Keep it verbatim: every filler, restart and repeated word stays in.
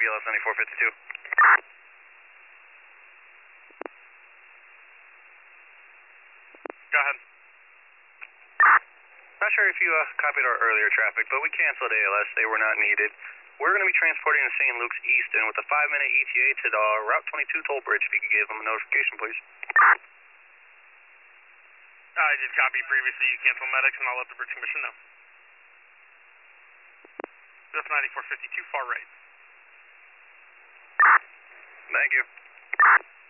B L S ninety-four fifty-two. Go ahead. Not sure if you uh, copied our earlier traffic, but we canceled A L S. They were not needed. We're going to be transporting to Saint Luke's Easton with a five-minute E T A to the Route twenty-two toll bridge. If you could give them a notification, please. I did copy previously. You cancel medics, and I'll let the bridge commission know. That's ninety-four fifty-two, far right. Thank you.